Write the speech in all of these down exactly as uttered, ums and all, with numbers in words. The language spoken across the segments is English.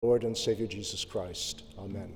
Lord and Savior Jesus Christ. Amen.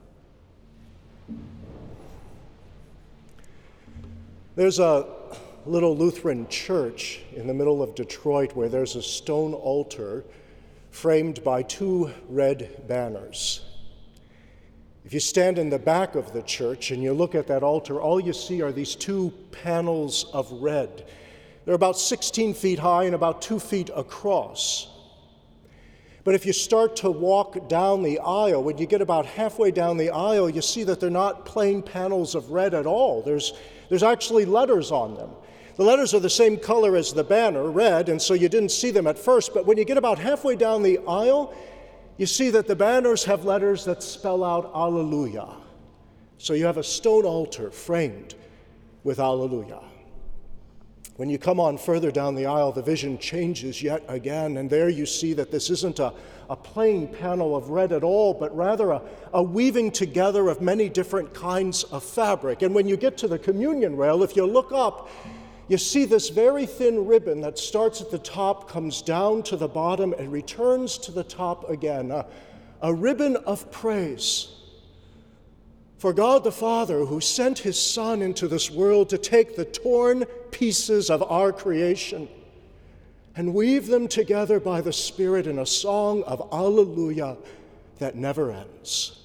There's a little Lutheran church in the middle of Detroit where there's a stone altar framed by two red banners. If you stand in the back of the church and you look at that altar, all you see are these two panels of red. They're about sixteen feet high and about two feet across. But if you start to walk down the aisle, when you get about halfway down the aisle, you see that they're not plain panels of red at all. There's, there's actually letters on them. The letters are the same color as the banner, red, and so you didn't see them at first. But when you get about halfway down the aisle, you see that the banners have letters that spell out Alleluia. So you have a stone altar framed with Alleluia. When you come on further down the aisle, the vision changes yet again, and there you see that this isn't a, a plain panel of red at all, but rather a, a weaving together of many different kinds of fabric. And when you get to the communion rail, if you look up, you see this very thin ribbon that starts at the top, comes down to the bottom, and returns to the top again, a, a ribbon of praise for God the Father, who sent his Son into this world to take the torn pieces of our creation and weave them together by the Spirit in a song of Alleluia that never ends.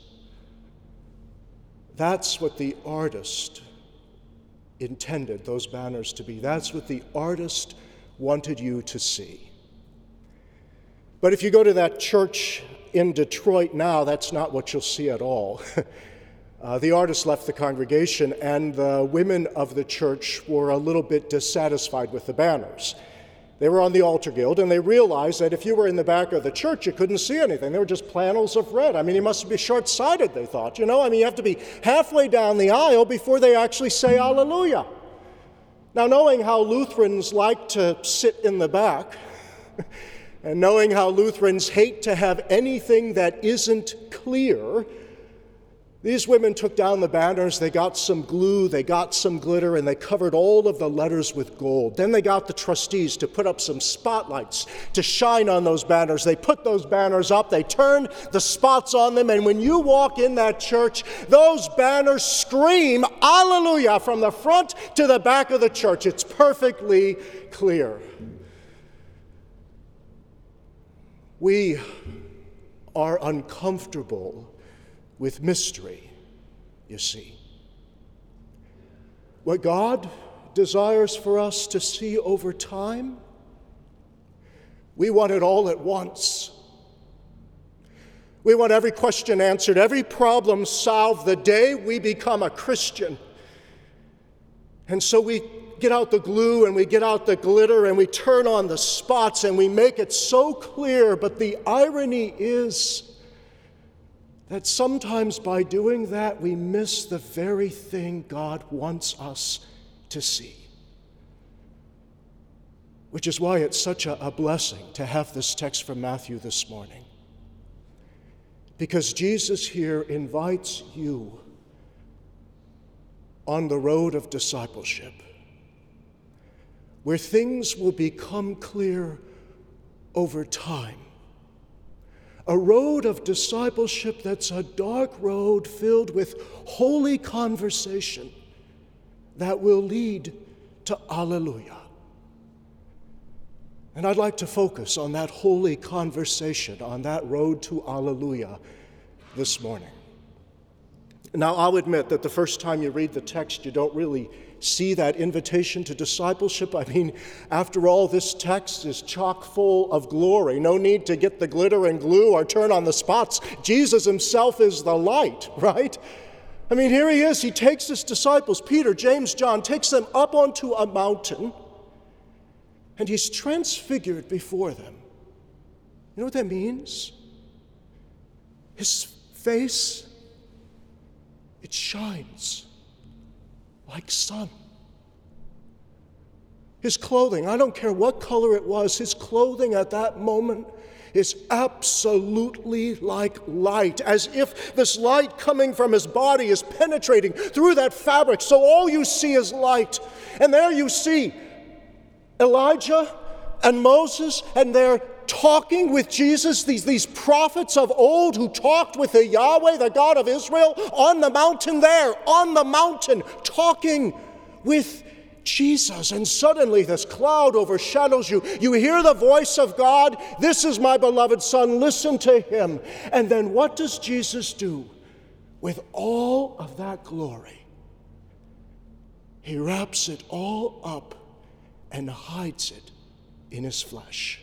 That's what the artist intended those banners to be. That's what the artist wanted you to see. But if you go to that church in Detroit now, that's not what you'll see at all. Uh, the artist left the congregation, and the women of the church were a little bit dissatisfied with the banners. They were on the altar guild, and they realized that if you were in the back of the church, you couldn't see anything. They were just panels of red. I mean, you must be short-sighted, they thought. You know, I mean, you have to be halfway down the aisle before they actually say Alleluia. Now, knowing how Lutherans like to sit in the back, and knowing how Lutherans hate to have anything that isn't clear, these women took down the banners, they got some glue, they got some glitter, and they covered all of the letters with gold. Then they got the trustees to put up some spotlights to shine on those banners. They put those banners up, they turned the spots on them, and when you walk in that church, those banners scream Alleluia from the front to the back of the church. It's perfectly clear. We are uncomfortable with mystery, you see. What God desires for us to see over time, we want it all at once. We want every question answered, every problem solved the day we become a Christian. And so we get out the glue and we get out the glitter and we turn on the spots and we make it so clear, but the irony is that sometimes by doing that, we miss the very thing God wants us to see. Which is why it's such a, a blessing to have this text from Matthew this morning. Because Jesus here invites you on the road of discipleship, where things will become clear over time. A road of discipleship that's a dark road filled with holy conversation that will lead to Alleluia. And I'd like to focus on that holy conversation, on that road to Alleluia this morning. Now, I'll admit that the first time you read the text, you don't really see that invitation to discipleship. I mean, after all, this text is chock full of glory. No need to get the glitter and glue or turn on the spots. Jesus himself is the light, right? I mean, here he is. He takes his disciples, Peter, James, John, takes them up onto a mountain, and he's transfigured before them. You know what that means? His face, it shines like sun. His clothing, I don't care what color it was, his clothing at that moment is absolutely like light, as if this light coming from his body is penetrating through that fabric. So all you see is light. And there you see Elijah and Moses, and they're talking with Jesus, these, these prophets of old who talked with the Yahweh, the God of Israel, on the mountain there, on the mountain, talking with Jesus. And suddenly this cloud overshadows you. You hear the voice of God. This is my beloved Son. Listen to him. And then what does Jesus do with all of that glory? He wraps it all up and hides it in his flesh.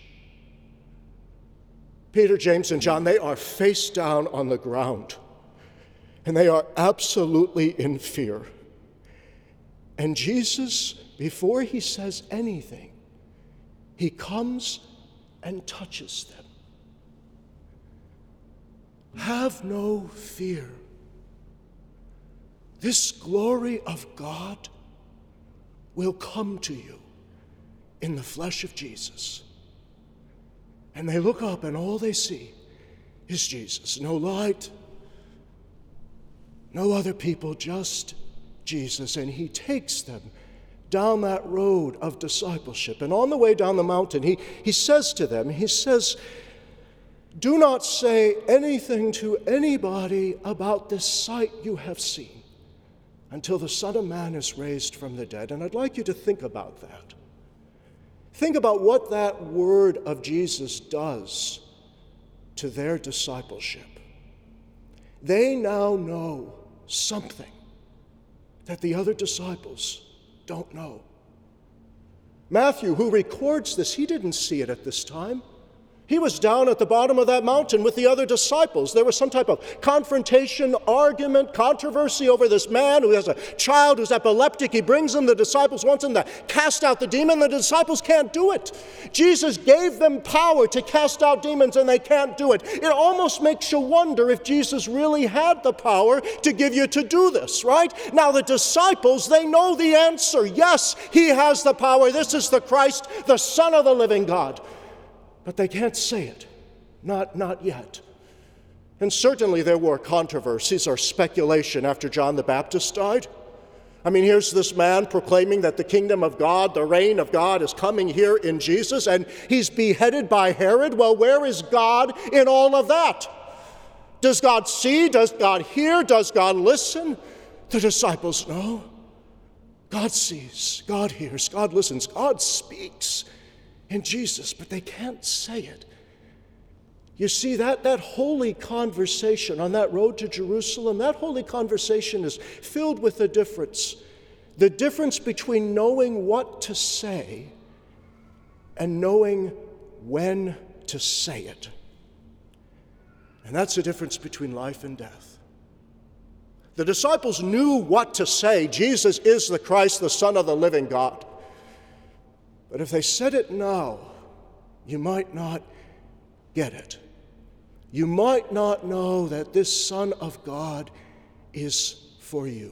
Peter, James, and John, they are face down on the ground, and they are absolutely in fear. And Jesus, before he says anything, he comes and touches them. Have no fear. This glory of God will come to you in the flesh of Jesus. And they look up and all they see is Jesus. No light, no other people, just Jesus. And he takes them down that road of discipleship. And on the way down the mountain, he, he says to them, he says, do not say anything to anybody about this sight you have seen until the Son of Man is raised from the dead. And I'd like you to think about that. Think about what that word of Jesus does to their discipleship. They now know something that the other disciples don't know. Matthew, who records this, he didn't see it at this time. He was down at the bottom of that mountain with the other disciples. There was some type of confrontation, argument, controversy over this man who has a child who's epileptic. He brings him, the disciples wants him to cast out the demon. The disciples can't do it. Jesus gave them power to cast out demons, and they can't do it. It almost makes you wonder if Jesus really had the power to give you to do this, right? Now the disciples, they know the answer. Yes, he has the power. This is the Christ, the Son of the living God. But they can't say it. Not, not yet. And certainly there were controversies or speculation after John the Baptist died. I mean, here's this man proclaiming that the kingdom of God, the reign of God is coming here in Jesus, and he's beheaded by Herod. Well, where is God in all of that? Does God see? Does God hear? Does God listen? The disciples know. God sees, God hears, God listens, God speaks in Jesus, but they can't say it. You see, that, that holy conversation on that road to Jerusalem, that holy conversation is filled with the difference. The difference between knowing what to say and knowing when to say it. And that's the difference between life and death. The disciples knew what to say. Jesus is the Christ, the Son of the living God. But if they said it now, you might not get it. You might not know that this Son of God is for you.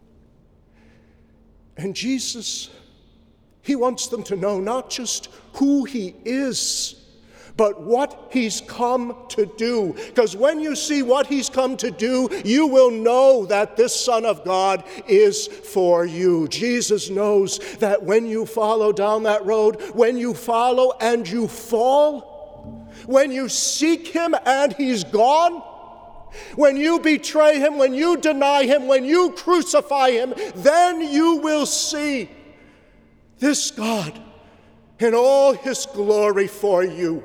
And Jesus, he wants them to know not just who he is, but what he's come to do. Because when you see what he's come to do, you will know that this Son of God is for you. Jesus knows that when you follow down that road, when you follow and you fall, when you seek him and he's gone, when you betray him, when you deny him, when you crucify him, then you will see this God in all his glory for you.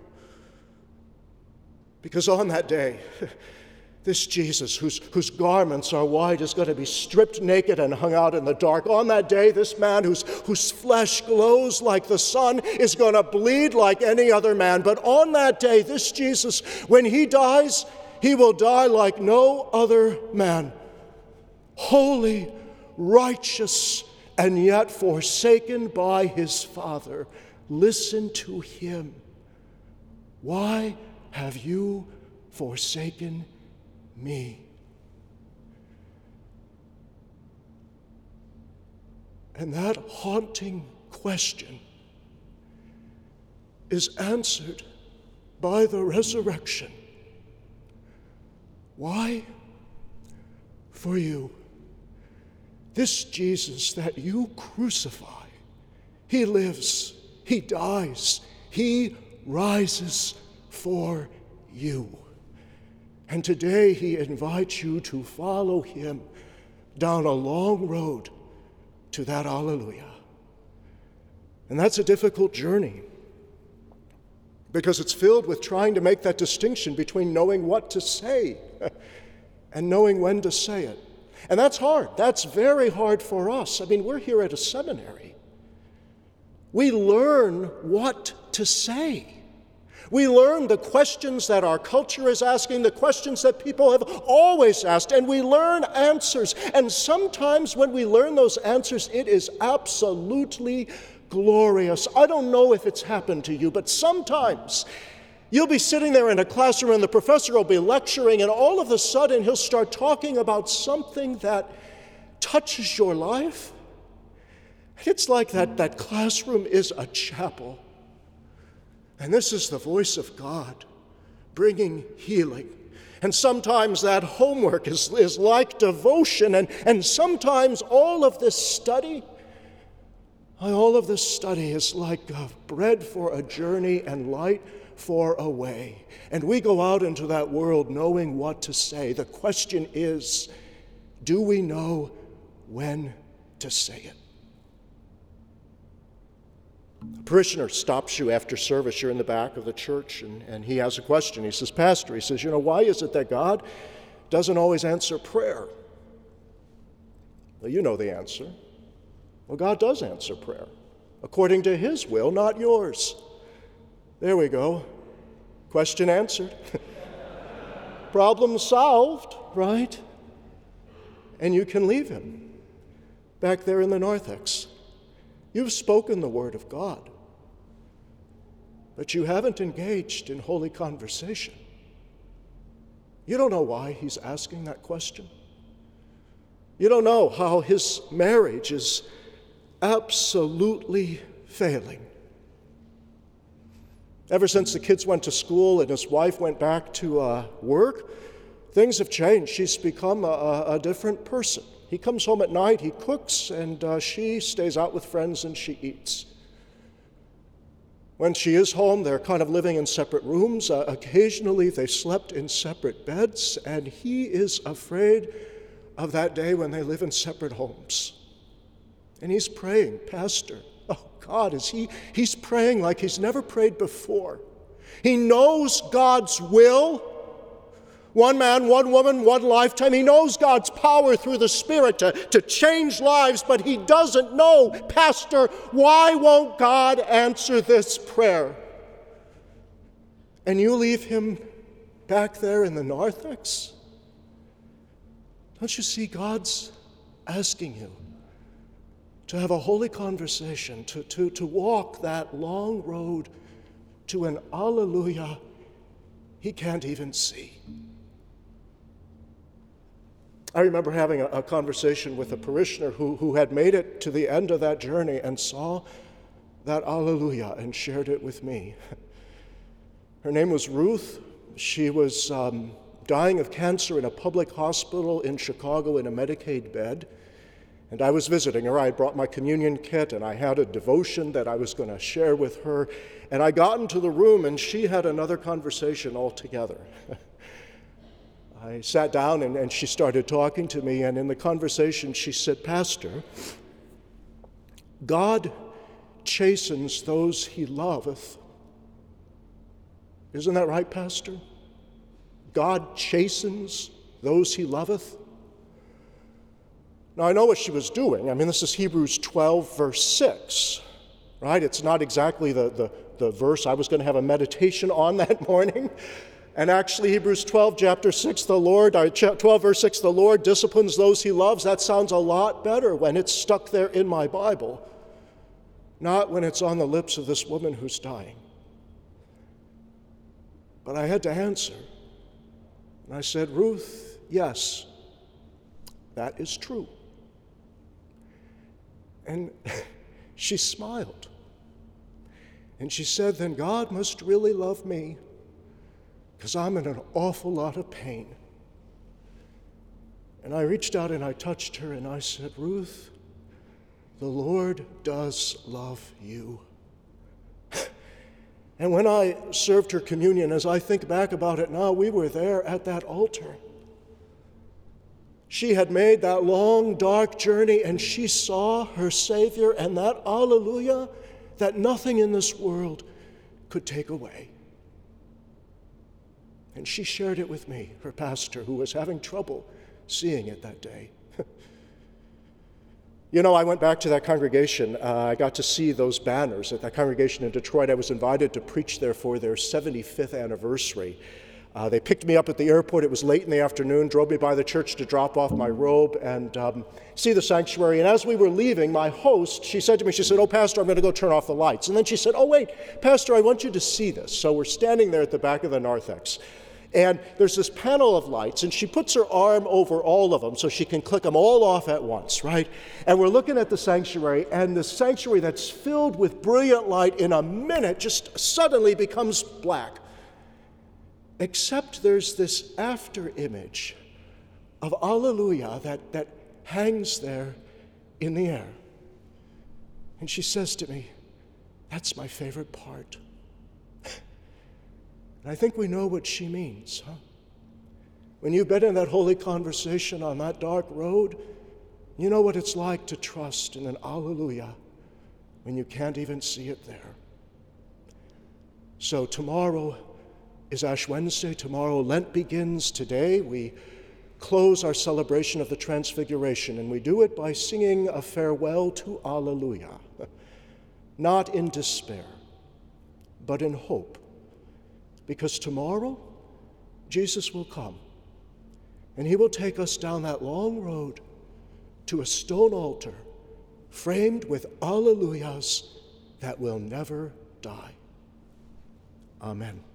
Because on that day, this Jesus, whose, whose garments are white, is going to be stripped naked and hung out in the dark. On that day, this man whose, whose flesh glows like the sun is going to bleed like any other man. But on that day, this Jesus, when he dies, he will die like no other man. Holy, righteous, and yet forsaken by his Father. Listen to him. Why have you forsaken me? And that haunting question is answered by the resurrection. Why? For you. This Jesus that you crucify, he lives, he dies, he rises for you. And today he invites you to follow him down a long road to that Alleluia. And that's a difficult journey because it's filled with trying to make that distinction between knowing what to say and knowing when to say it. And that's hard. That's very hard for us. I mean, we're here at a seminary. We learn what to say. We learn the questions that our culture is asking, the questions that people have always asked, and we learn answers. And sometimes when we learn those answers, it is absolutely glorious. I don't know if it's happened to you, but sometimes you'll be sitting there in a classroom and the professor will be lecturing, and all of a sudden he'll start talking about something that touches your life. It's like that, that classroom is a chapel. And this is the voice of God bringing healing. And sometimes that homework is, is like devotion. And, and sometimes all of this study, all of this study is like a bread for a journey and light for a way. And we go out into that world knowing what to say. The question is, do we know when to say it? A parishioner stops you after service. You're in the back of the church, and, and he has a question. He says, Pastor, he says, you know, why is it that God doesn't always answer prayer? Well, you know the answer. Well, God does answer prayer according to his will, not yours. There we go. Question answered. Problem solved, right? And you can leave him back there in the narthex. You've spoken the word of God, but you haven't engaged in holy conversation. You don't know why he's asking that question. You don't know how his marriage is absolutely failing. Ever since the kids went to school and his wife went back to uh, work, things have changed. She's become a, a different person. He comes home at night, he cooks, and uh, she stays out with friends and she eats. When she is home, they're kind of living in separate rooms. Uh, occasionally, they slept in separate beds, and he is afraid of that day when they live in separate homes. And he's praying, Pastor, oh God, is he? He's praying like he's never prayed before. He knows God's will. One man, one woman, one lifetime. He knows God's power through the Spirit to, to change lives, but he doesn't know, Pastor, why won't God answer this prayer? And you leave him back there in the narthex? Don't you see God's asking you to have a holy conversation, to, to, to walk that long road to an Alleluia he can't even see? I remember having a, a conversation with a parishioner who, who had made it to the end of that journey and saw that Alleluia and shared it with me. Her name was Ruth. She was um, dying of cancer in a public hospital in Chicago in a Medicaid bed. And I was visiting her. I had brought my communion kit, and I had a devotion that I was going to share with her. And I got into the room, and she had another conversation altogether. I sat down and, and she started talking to me, and in the conversation she said, Pastor, God chastens those he loveth. Isn't that right, Pastor? God chastens those he loveth. Now, I know what she was doing. I mean, this is Hebrews twelve, verse six, right? It's not exactly the, the, the verse I was going to have a meditation on that morning. And actually, Hebrews twelve, chapter six, the Lord, uh, twelve, verse six, the Lord disciplines those he loves. That sounds a lot better when it's stuck there in my Bible, not when it's on the lips of this woman who's dying. But I had to answer. And I said, Ruth, yes, that is true. And she smiled. And she said, then God must really love me, because I'm in an awful lot of pain. And I reached out and I touched her and I said, Ruth, the Lord does love you. And when I served her communion, as I think back about it now, we were there at that altar. She had made that long, dark journey, and she saw her Savior, and that alleluia that nothing in this world could take away. And she shared it with me, her pastor, who was having trouble seeing it that day. You know, I went back to that congregation. Uh, I got to see those banners at that congregation in Detroit. I was invited to preach there for their seventy-fifth anniversary. Uh, they picked me up at the airport. It was late in the afternoon, drove me by the church to drop off my robe and um, see the sanctuary. And as we were leaving, my host, she said to me, she said, "Oh, Pastor, I'm going to go turn off the lights." And then she said, "Oh, wait, Pastor, I want you to see this." So we're standing there at the back of the narthex. And there's this panel of lights, and she puts her arm over all of them so she can click them all off at once, right? And we're looking at the sanctuary, and the sanctuary that's filled with brilliant light in a minute just suddenly becomes black. Except there's this after image of Alleluia that, that hangs there in the air. And she says to me, "That's my favorite part." And I think we know what she means, huh? When you've been in that holy conversation on that dark road, you know what it's like to trust in an Alleluia when you can't even see it there. So tomorrow is Ash Wednesday. Tomorrow Lent begins. Today we close our celebration of the Transfiguration, and we do it by singing a farewell to Alleluia, not in despair, but in hope. Because tomorrow, Jesus will come, and he will take us down that long road to a stone altar framed with alleluias that will never die. Amen.